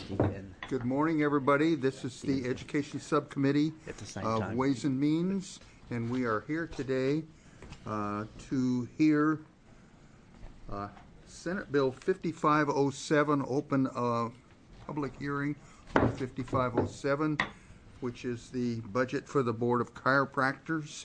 Good morning, everybody. This is the Education Subcommittee of Ways and Means, and we are here today to hear Senate Bill 5507, open public hearing on 5507, which is the budget for the Board of Chiropractors.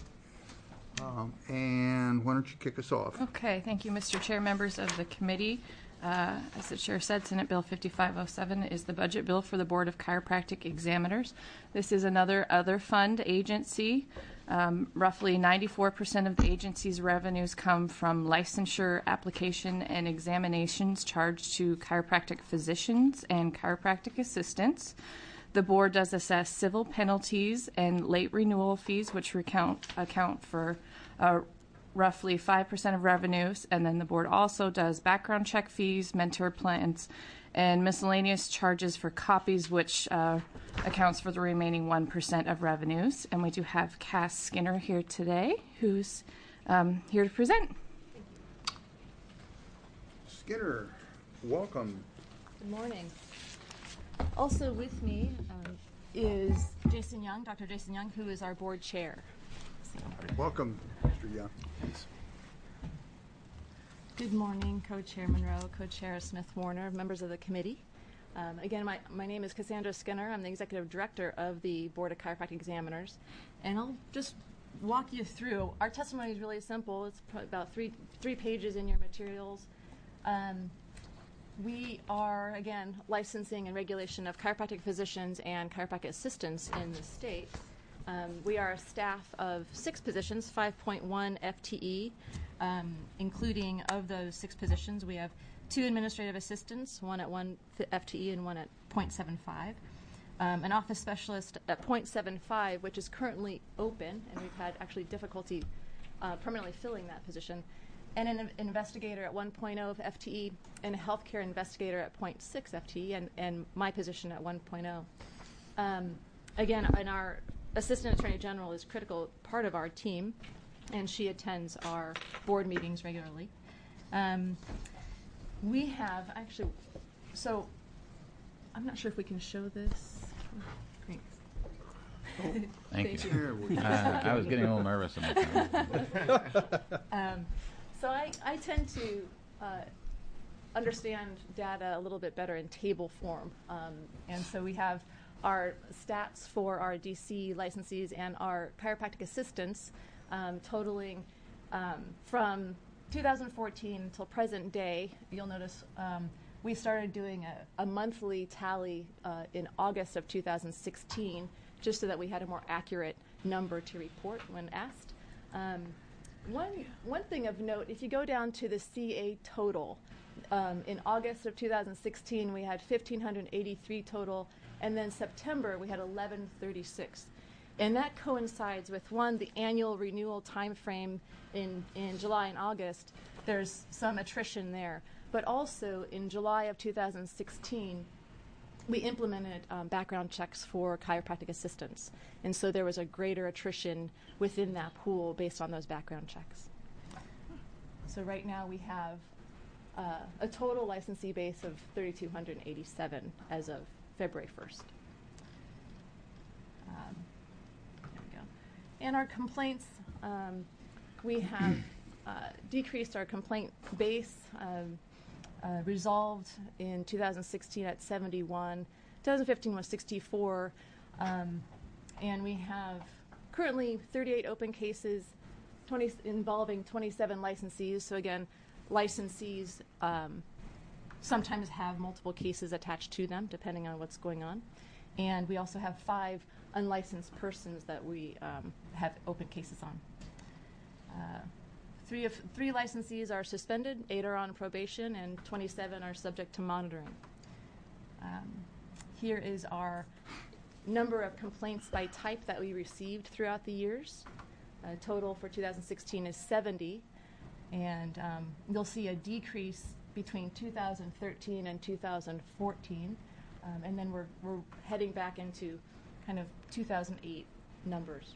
And why don't you kick us off? Okay, thank you, Mr. Chair, members of the committee. As the chair said, Senate Bill 5507 is the budget bill for the Board of Chiropractic Examiners. This is another other fund agency. Roughly 94% of the agency's revenues come from licensure, application, and examinations charged to chiropractic physicians and chiropractic assistants. The board does assess civil penalties and late renewal fees, which account for roughly 5% of revenues, and then the board also does background check fees, mentor plans, and miscellaneous charges for copies, which accounts for the remaining 1% of revenues. And we do have Cass Skinner here today, who's here to present. Skinner, welcome. Good morning. Also with me is Jason Young, Dr. Jason Young, who is our board chair. Welcome, Mr. Young. Good morning, Co-Chair Monroe, Co-Chair Smith-Warner, members of the committee. Again, my name is Cassandra Skinner. I'm the Executive Director of the Board of Chiropractic Examiners. And I'll just walk you through. Our testimony is really simple. It's about three pages in your materials. We are, again, licensing and regulation of chiropractic physicians and chiropractic assistants in the state. We are a staff of 6 positions, 5.1 FTE, including of those 6 positions, we have 2 administrative assistants, one at 1 FTE and one at 0.75. An office specialist at 0.75, which is currently open, and we've had actually difficulty permanently filling that position, and an investigator at 1.0 FTE, and a healthcare investigator at 0.6 FTE, and my position at 1.0. Again, and our Assistant Attorney General is a critical part of our team, and she attends our board meetings regularly. We have actually, so I'm not sure if we can show this. Thanks. Oh, thank you. I was getting a little nervous. So I tend to understand data a little bit better in table form, and so we have our stats for our DC licensees and our chiropractic assistants totaling from 2014 until present day. You'll notice we started doing a monthly tally in August of 2016 just so that we had a more accurate number to report when asked. One thing of note, if you go down to the CA total, in August of 2016 we had 1,583 total, and then September we had 1,136. And that coincides with, one, the annual renewal time frame in July and August. There's some attrition there. But also in July of 2016, we implemented background checks for chiropractic assistants. And so there was a greater attrition within that pool based on those background checks. So right now we have a total licensee base of 3,287 as of February 1st. There we go. And our complaints, we have decreased our complaint base, resolved in 2016 at 71. 2015 was 64. And we have currently 38 open cases, involving 27 licensees. So again, licensees sometimes have multiple cases attached to them, depending on what's going on. And we also have 5 unlicensed persons that we have open cases on. 3 licensees are suspended, 8 are on probation, and 27 are subject to monitoring. Here is our number of complaints by type that we received throughout the years. Total for 2016 is 70, and you'll see a decrease between 2013 and 2014, and then we're heading back into kind of 2008 numbers.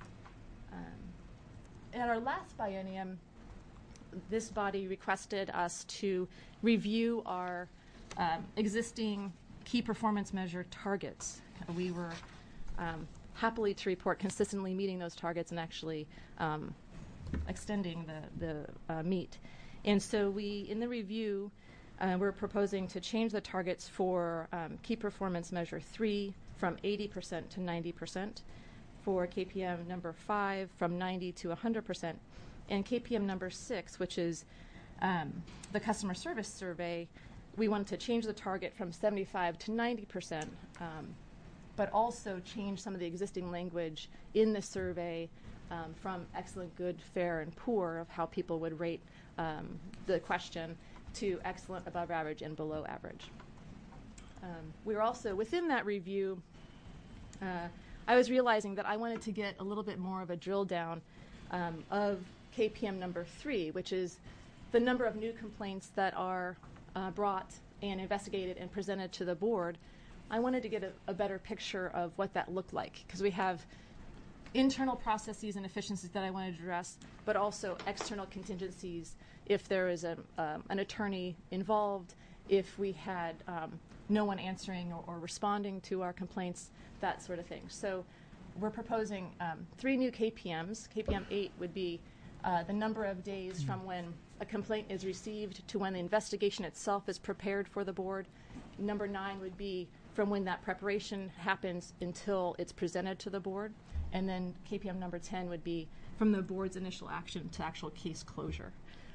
At our last biennium, this body requested us to review our existing key performance measure targets. We were happily to report consistently meeting those targets and actually extending the meet. And so in the review, we're proposing to change the targets for key performance measure 3 from 80% to 90%, for KPM number 5 from 90 to 100%, and KPM number 6, which is the customer service survey, we wanted to change the target from 75 to 90%, but also change some of the existing language in the survey from excellent, good, fair, and poor of how people would rate the question to excellent, above average, and below average. We were also, within that review, I was realizing that I wanted to get a little bit more of a drill down of KPM number 3, which is the number of new complaints that are brought and investigated and presented to the board. I wanted to get a better picture of what that looked like, because we have internal processes and efficiencies that I wanted to address, but also external contingencies if there is an attorney involved, if we had no one answering or responding to our complaints, that sort of thing. So we're proposing 3 new KPMs. KPM 8 would be the number of days from when a complaint is received to when the investigation itself is prepared for the board. Number 9 would be from when that preparation happens until it's presented to the board. And then KPM number 10 would be from the board's initial action to actual case closure.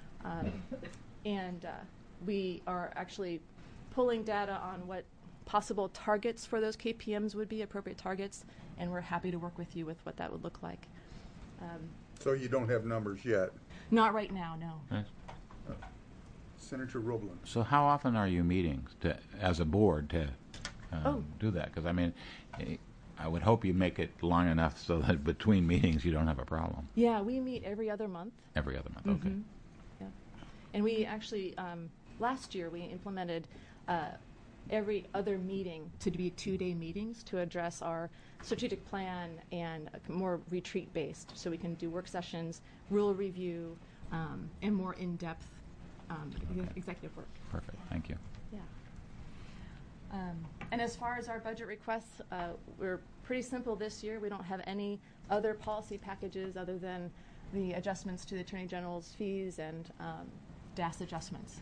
We are actually pulling data on what possible targets for those KPMs would be, appropriate targets, and we're happy to work with you with what that would look like. So you don't have numbers yet? Not right now, no. Yes. Senator Roeblen. So how often are you meeting as a board to do that? Because, I mean, I would hope you make it long enough so that between meetings you don't have a problem. Yeah, we meet every other month. Every other month, okay. Yeah. And we actually, last year, we implemented every other meeting to be 2-day meetings to address our strategic plan and more retreat-based, so we can do work sessions, rule review, and more in-depth executive work. Perfect, thank you. Yeah. And as far as our budget requests, we're pretty simple this year. We don't have any other policy packages other than the adjustments to the Attorney General's fees and DAS adjustments.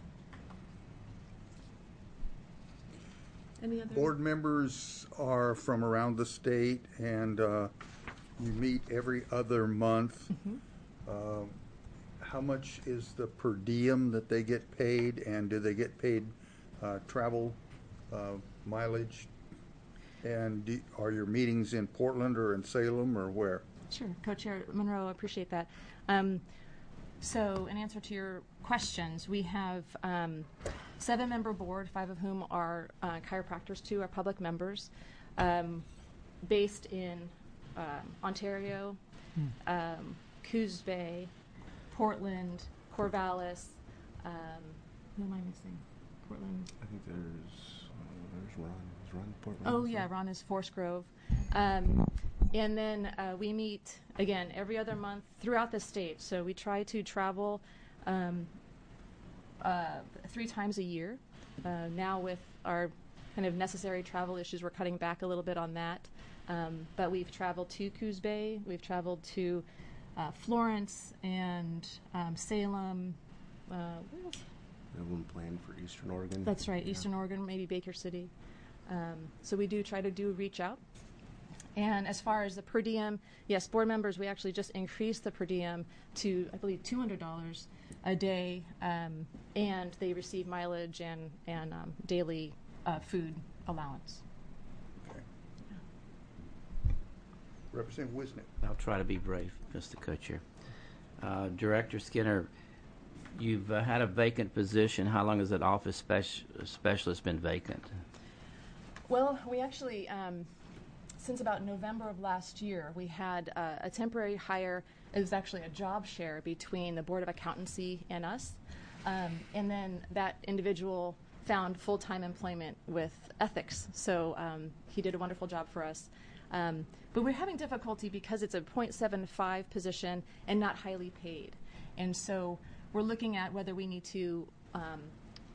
Any other? Board members are from around the state, and you meet every other month. Mm-hmm. How much is the per diem that they get paid, and do they get paid travel mileage? And are your meetings in Portland or in Salem or where? Sure, Co-Chair Monroe, I appreciate that. So in answer to your questions, we have 7-member board, 5 of whom are chiropractors, 2 are public members, based in Ontario, Coos Bay, Portland, Corvallis. Who am I missing? Portland. I think there's Ron. Is Ron Portland? Oh, yeah, Ron is Forest Grove. And then we meet, again, every other month throughout the state. So we try to travel 3 times a year. Now with our kind of necessary travel issues, we're cutting back a little bit on that. But we've traveled to Coos Bay. We've traveled to Florence and Salem. Where else? We have one planned for Eastern Oregon. That's right, Eastern Oregon, maybe Baker City. So we do try to reach out. And as far as the per diem, yes, board members, we actually just increased the per diem to, I believe, $200 a day, and they receive mileage and daily food allowance. Okay. Representative Wisnick. I'll try to be brief, Mr. Co-Chair. Director Skinner, you've had a vacant position. How long has that office specialist been vacant? Well, we actually, since about November of last year, we had a temporary hire. It was actually a job share between the Board of Accountancy and us. And then that individual found full-time employment with ethics. So he did a wonderful job for us. But we're having difficulty because it's a .75 position and not highly paid. And so we're looking at whether we need to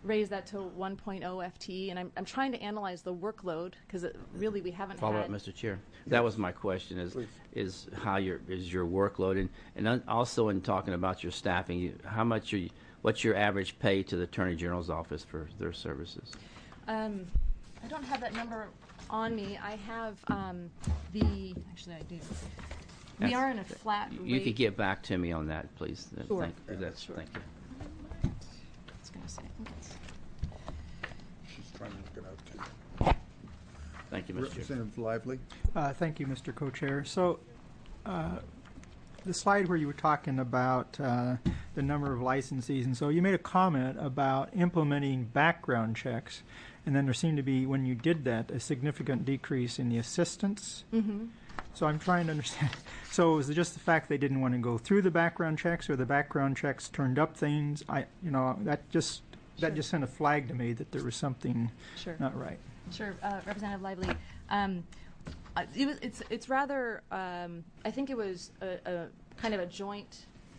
raise that to 1.0 FTE, and I'm trying to analyze the workload because really we haven't Follow had. up, Mr. Chair. That was my question: is how your workload, and also in talking about your staffing, what's your average pay to the Attorney General's office for their services? I don't have that number on me. I have actually I do. We are in a flat rate. You could get back to me on that, please. Sure. Thank you. Sure. Thank you. I was going to say, I think it's. She's trying to look it up too. Thank you, Mr. Chair. Representative Lively? Thank you, Mr. Co-Chair. So, the slide where you were talking about the number of licensees, and so you made a comment about implementing background checks, and then there seemed to be, when you did that, a significant decrease in the assistants. Mm-hmm. So I'm trying to understand. So is it just the fact they didn't want to go through the background checks, or the background checks turned up things? That just sent a flag to me that there was something Sure. not right. Sure, Representative Lively. It's rather. I think it was a kind of a joint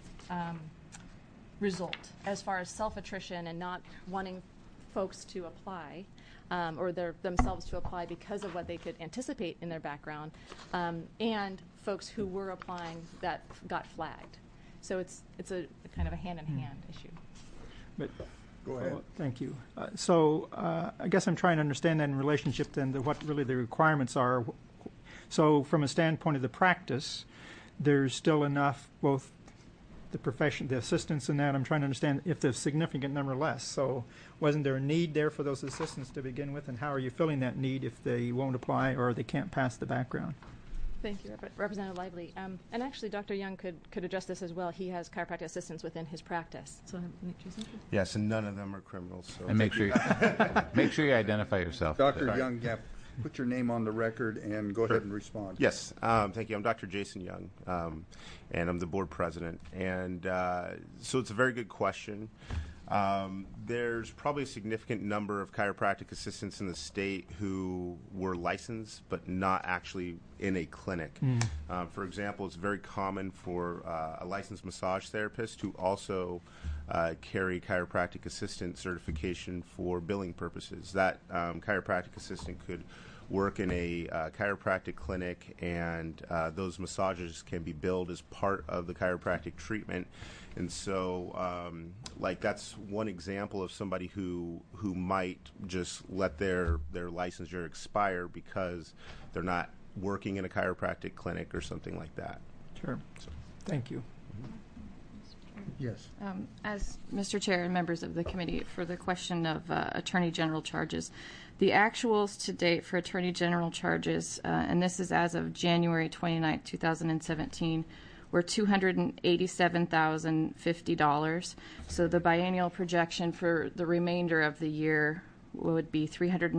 result as far as self-attrition and not wanting folks to apply. Or themselves to apply because of what they could anticipate in their background, and folks who were applying that got flagged. So it's a kind of a hand-in-hand issue. But Go ahead. thank you. I guess I'm trying to understand that in relationship then to what really the requirements are. So from a standpoint of the practice, there's still enough, both the profession, the assistants and that. I'm trying to understand if there's significant number less. So wasn't there a need there for those assistants to begin with, and how are you filling that need if they won't apply or they can't pass the background? Thank you, Representative Lively. And actually, Dr. Young could address this as well. He has chiropractic assistants within his practice. So, Yes, and none of them are criminals. So And make sure you identify yourself. Dr. Young, put your name on the record and go ahead and respond. Yes, thank you. I'm Dr. Jason Young, and I'm the board president. And so it's a very good question. There's probably a significant number of chiropractic assistants in the state who were licensed but not actually in a clinic. For example, it's very common for a licensed massage therapist to also carry chiropractic assistant certification for billing purposes. That chiropractic assistant could work in a chiropractic clinic, and those massages can be billed as part of the chiropractic treatment. And so, that's one example of somebody who might just let their licensure expire because they're not working in a chiropractic clinic or something like that. Sure. Thank you. Yes. As Mr. Chair and members of the committee, for the question of Attorney General charges, the actuals to date for Attorney General charges, and this is as of January 29, 2017, were $287,050. So the biennial projection for the remainder of the year would be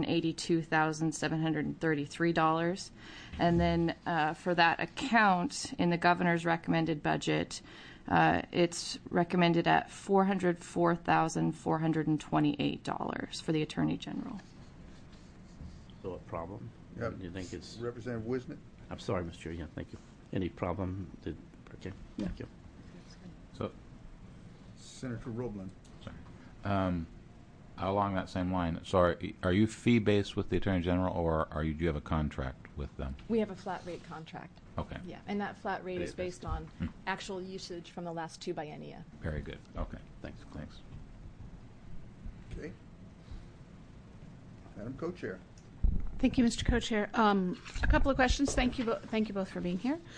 $382,733. And then for that account in the governor's recommended budget, it's recommended at $404,428 for the Attorney General. So a problem? Yep. Do you think it's? Representative Wisnett? I'm sorry, Mr. Chair. Yeah, thank you. Any problem? Okay. Thank you. So, Senator Roeblen. along that same line, so are you fee-based with the Attorney General, or do you have a contract with them? We have a flat rate contract. Okay. Yeah, and that flat rate is It is. based on actual usage from the last two biennia. Very good. Okay. Thanks. Okay. Madam Co-Chair. Thank you, Mr. Co-Chair. A couple of questions. Thank you both for being here.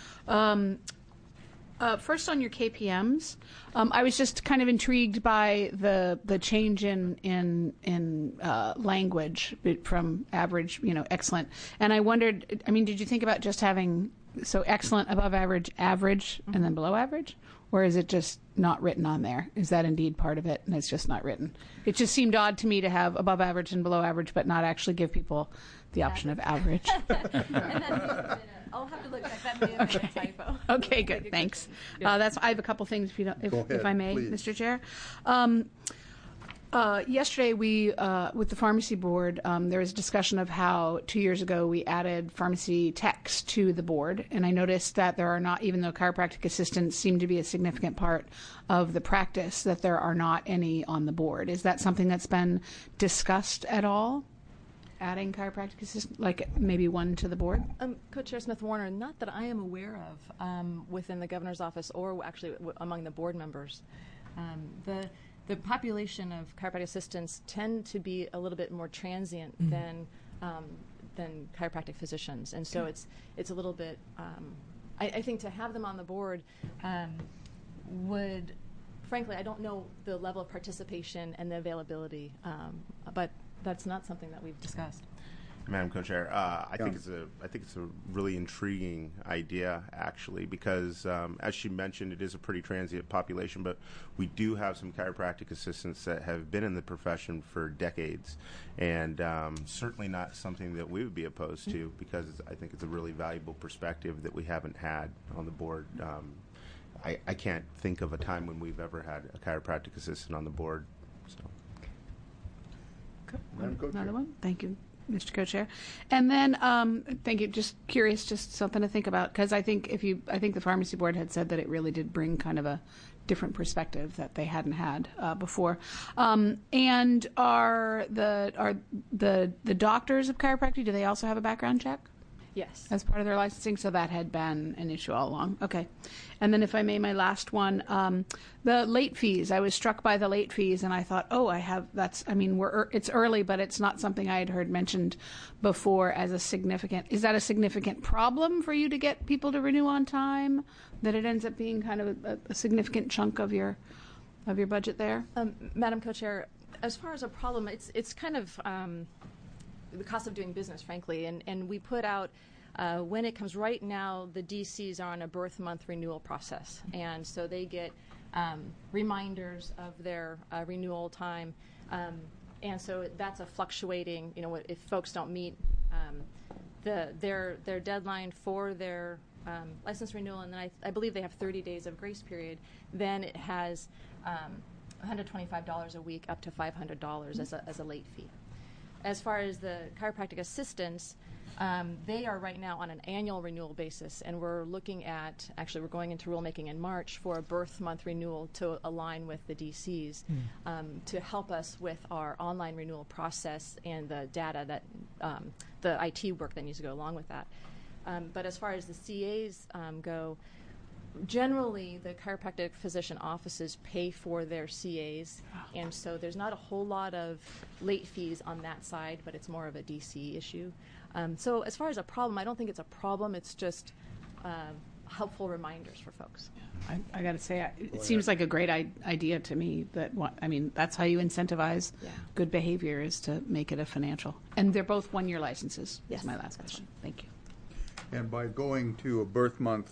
First, on your KPMs, I was just kind of intrigued by the change in language from average, excellent. And I wondered, did you think about just having excellent, above average, average, and then below average? Or is it just not written on there? Is that indeed part of it, and it's just not written? It just seemed odd to me to have above average and below average, but not actually give people the option of average. I'll have to look back. That may have been a typo. Okay, good. Thanks. I have a couple things, if I may, please. Mr. Chair. Yesterday, we with the pharmacy board, there was a discussion of how 2 years ago we added pharmacy techs to the board, and I noticed that there are not, even though chiropractic assistants seem to be a significant part of the practice, that there are not any on the board. Is that something that's been discussed at all? Adding chiropractic assistant, like maybe one to the board? Co-Chair Smith-Warner, not that I am aware of within the governor's office or actually among the board members. The population of chiropractic assistants tend to be a little bit more transient than chiropractic physicians, and so it's a little bit. I think to have them on the board would, frankly, I don't know the level of participation and the availability, but that's not something that we've discussed. Madam Co-Chair, I think it's a really intriguing idea, actually, because as she mentioned, it is a pretty transient population, but we do have some chiropractic assistants that have been in the profession for decades, and certainly not something that we would be opposed to, because I think it's a really valuable perspective that we haven't had on the board. I can't think of a time when we've ever had a chiropractic assistant on the board. So. Another one? Thank you, Mr. Co-Chair. And then, thank you. Just curious, just something to think about, because I think I think the pharmacy board had said that it really did bring kind of a different perspective that they hadn't had before. And are the doctors of chiropractic, do they also have a background check? Yes. As part of their licensing, so that had been an issue all along. Okay. And then if I may, my last one, the late fees. I was struck by the late fees, and I thought, it's early, but it's not something I had heard mentioned before as a significant. Is that a significant problem for you to get people to renew on time, that it ends up being kind of a significant chunk of your budget there? Madam Co-Chair, as far as a problem, it's kind of the cost of doing business, frankly, and we put out when it comes right now, the DCs are on a birth month renewal process, and so they get reminders of their renewal time, and so that's a fluctuating. If folks don't meet their deadline for their license renewal, and then I believe they have 30 days of grace period, then it has $125 a week up to $500 as a late fee. As far as the chiropractic assistants, they are right now on an annual renewal basis, and we're looking at, actually we're going into rulemaking in March for a birth month renewal to align with the DCs to help us with our online renewal process and the data that, the IT work that needs to go along with that. But as far as the CAs go, generally, the chiropractic physician offices pay for their CAs, and so there's not a whole lot of late fees on that side, but it's more of a DC issue. So as far as a problem, I don't think it's a problem. It's just helpful reminders for folks. I got to say, it seems like a great idea to me. That's how you incentivize good behavior, is to make it a financial. And they're both one-year licenses. Yes, is my last question. Thank you. And by going to a birth month,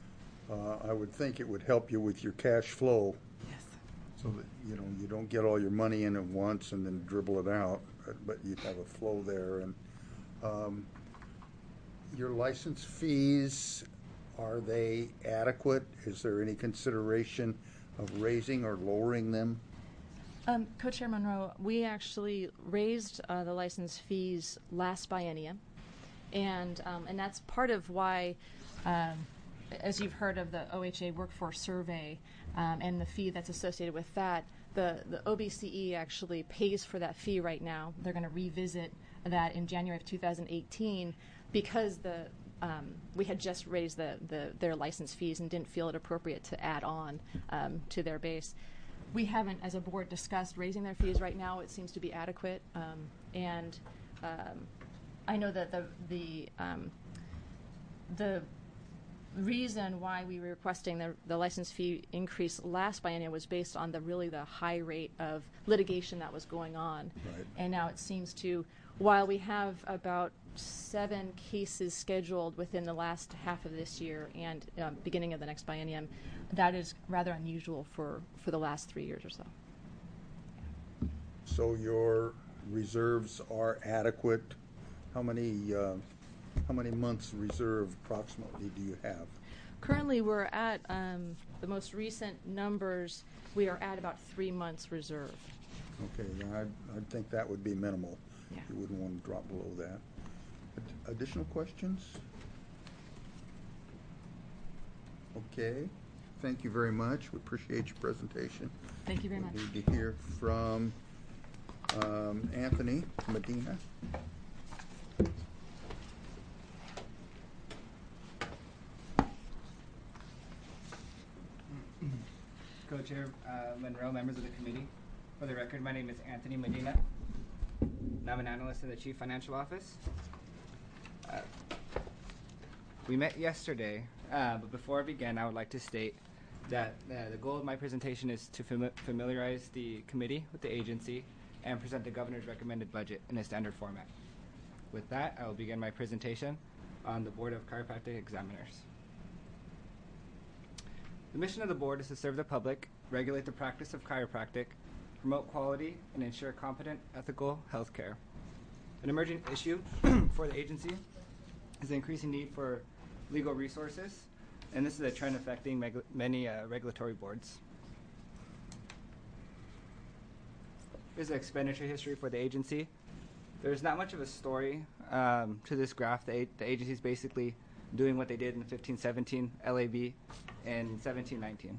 I would think it would help you with your cash flow. Yes. So that you don't get all your money in at once and then dribble it out, but you have a flow there. And your license fees, are they adequate? Is there any consideration of raising or lowering them? Co-Chair Monroe, we actually raised the license fees last biennium, and that's part of why. As you've heard of the OHA workforce survey and the fee that's associated with that, the OBCE actually pays for that fee right now. They're going to revisit that in January of 2018 because we had just raised their license fees and didn't feel it appropriate to add on to their base. We haven't, as a board, discussed raising their fees right now. It seems to be adequate, and I know that the reason why we were requesting the license fee increase last biennium was based on the high rate of litigation that was going on. Right. And now it seems to, while we have about 7 cases scheduled within the last half of this year and beginning of the next biennium, that is rather unusual for the last 3 years or so. So your reserves are adequate. How many months reserve approximately do you have? Currently, we're at the most recent numbers. We are at about 3 months reserve. Okay, then I'd think that would be minimal. Yeah. You wouldn't want to drop below that. Additional questions? Okay, thank you very much. We appreciate your presentation. Thank you very much. We need to hear from Anthony Medina. Co-Chair Monroe, members of the committee. For the record, my name is Anthony Medina, and I'm an analyst in the Chief Financial Office. We met yesterday, but before I begin, I would like to state that the goal of my presentation is to familiarize the committee with the agency and present the governor's recommended budget in a standard format. With that, I will begin my presentation on the Board of Chiropractic Examiners. The mission of the board is to serve the public, regulate the practice of chiropractic, promote quality, and ensure competent, ethical health care. An emerging issue for the agency is the increasing need for legal resources, and this is a trend affecting many regulatory boards. Here's the expenditure history for the agency. There's not much of a story to this graph. The agency is basically doing what they did in 15-17 LAB and 17-19.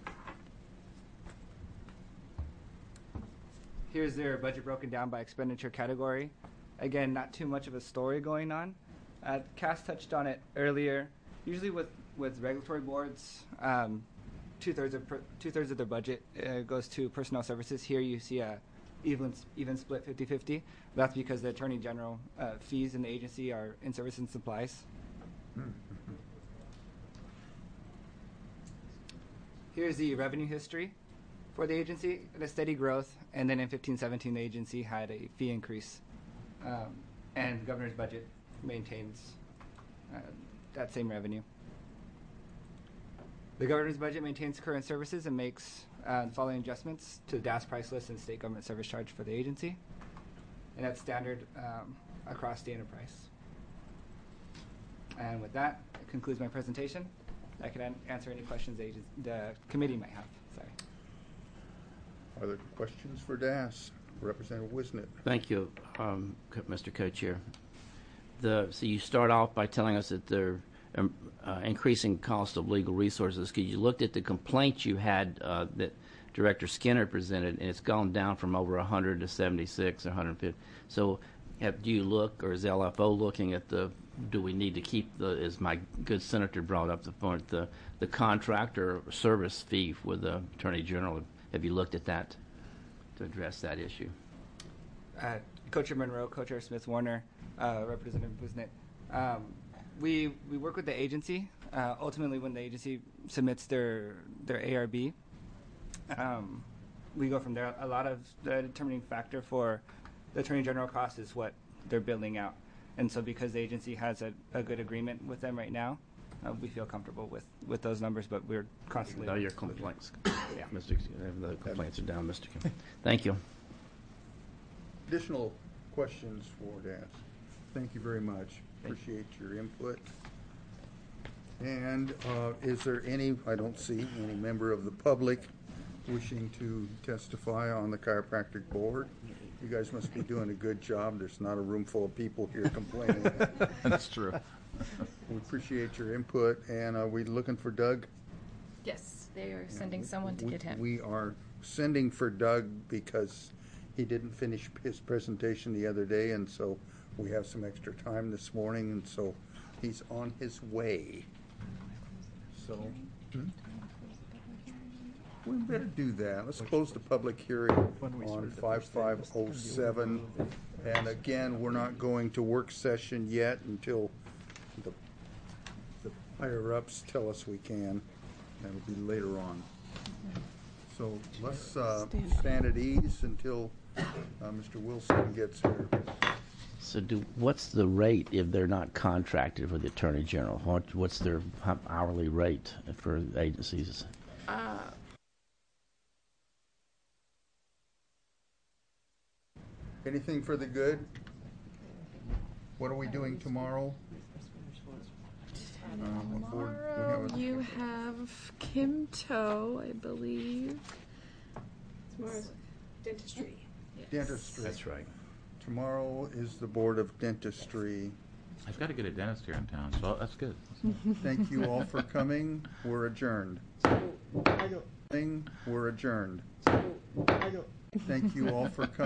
Here's their budget broken down by expenditure category. Again, not too much of a story going on. Cass touched on it earlier. Usually with regulatory boards, two-thirds of their budget goes to personnel services. Here you see a even split 50-50. That's because the Attorney General fees in the agency are in service and supplies. Here's the revenue history for the agency, a steady growth, and then in 15-17 the agency had a fee increase, and the governor's budget maintains that same revenue. The governor's budget maintains current services and makes the following adjustments to the DAS price list and state government service charge for the agency, and that's standard across the enterprise. And with that, it concludes my presentation. I can answer any questions the committee might have. Sorry. Are there questions for DAS? Representative Wisnett. Thank you, Mr. Co-Chair. So you start off by telling us that they're increasing cost of legal resources. Because you looked at the complaints you had that Director Skinner presented, and it's gone down from over 100 to 76 or 150. So do you look, or is LFO looking at do we need to keep as my good senator brought up the point, the contract or service fee with the Attorney General? Have you looked at that to address that issue? Co-Chair Monroe, Co-Chair Smith-Warner, Representative Wisnett. We work with the agency. Ultimately, when the agency submits their ARB, we go from there. A lot of the determining factor for the Attorney General cost is what they're building out. And so because the agency has a good agreement with them right now, we feel comfortable with those numbers, but we're constantly... No, your complaints. Yeah. The complaints are down, Mr. Kim. Thank you. Additional questions for DAS? Thank you very much. Appreciate your input. And is there I don't see any member of the public wishing to testify on the chiropractic board? You guys must be doing a good job. There's not a room full of people here complaining. That's true. We appreciate your input. And are we looking for Doug? Yes, they are sending someone to get him. We are sending for Doug because he didn't finish his presentation the other day, and so we have some extra time this morning, and so he's on his way. So, we better do that. Let's close the public hearing on 5507. And again, we're not going to work session yet until the higher ups tell us we can. That'll be later on. So let's stand at ease until Mr. Wilson gets here. So what's the rate if they're not contracted with the Attorney General? What's their hourly rate for agencies? Anything for the good? What are we doing tomorrow? Tomorrow you have Kim Toe, I believe. Tomorrow's dentistry. Dentistry. That's right. Tomorrow is the Board of Dentistry. I've got to get a dentist here in town, so that's good. Thank you all for coming. We're adjourned. We're adjourned. Thank you all for coming.